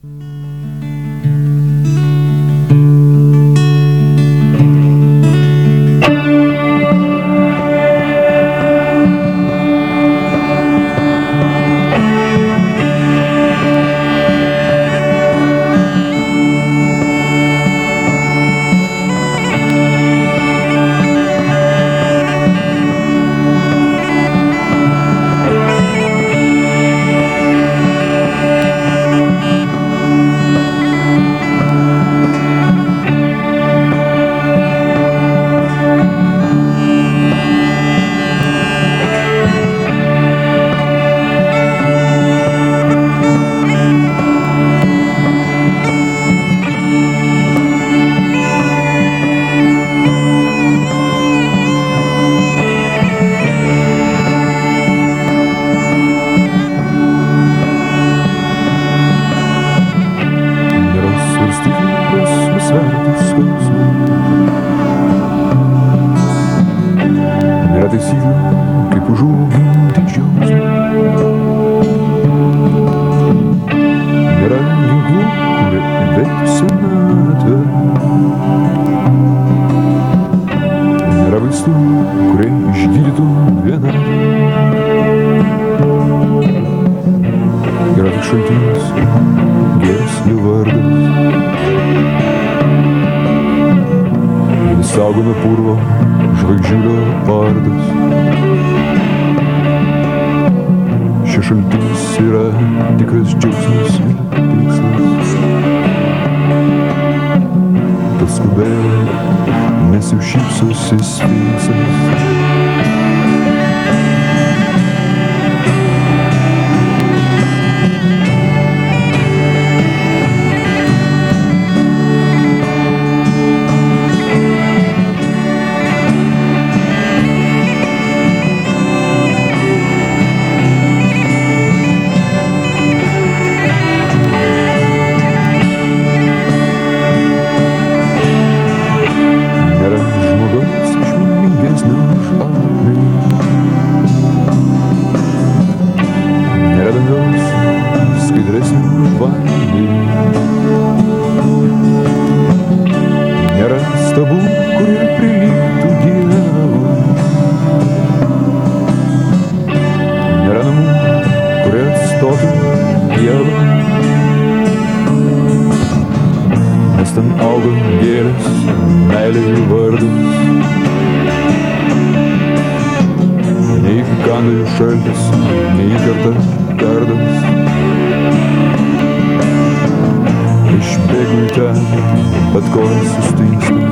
Nėra taisyklių, kaip užauginti džiaugsmą. Nėra ginklų, kurie įveiktų senatvę. Nėra vaistų, kurie išgydytų vienatvę. Yra tik šaltinis, gėris jo vardas. Saugome purvo žvaigždžių leopardas. Šis šaltinis yra tikras džiaugsmas ir tikslas. Paskubėjo, nes jau šypsosi sfinksas. Nėra stabų, kurie prilygtų Dievui. Nėra namų, kurie atstotų Dievą. Nes ten auga gėlės, meilė jų vardas. Neįkanda jų šaltis, neįkerta kardas. Išbėgu į ten, bet kojas sustingsta.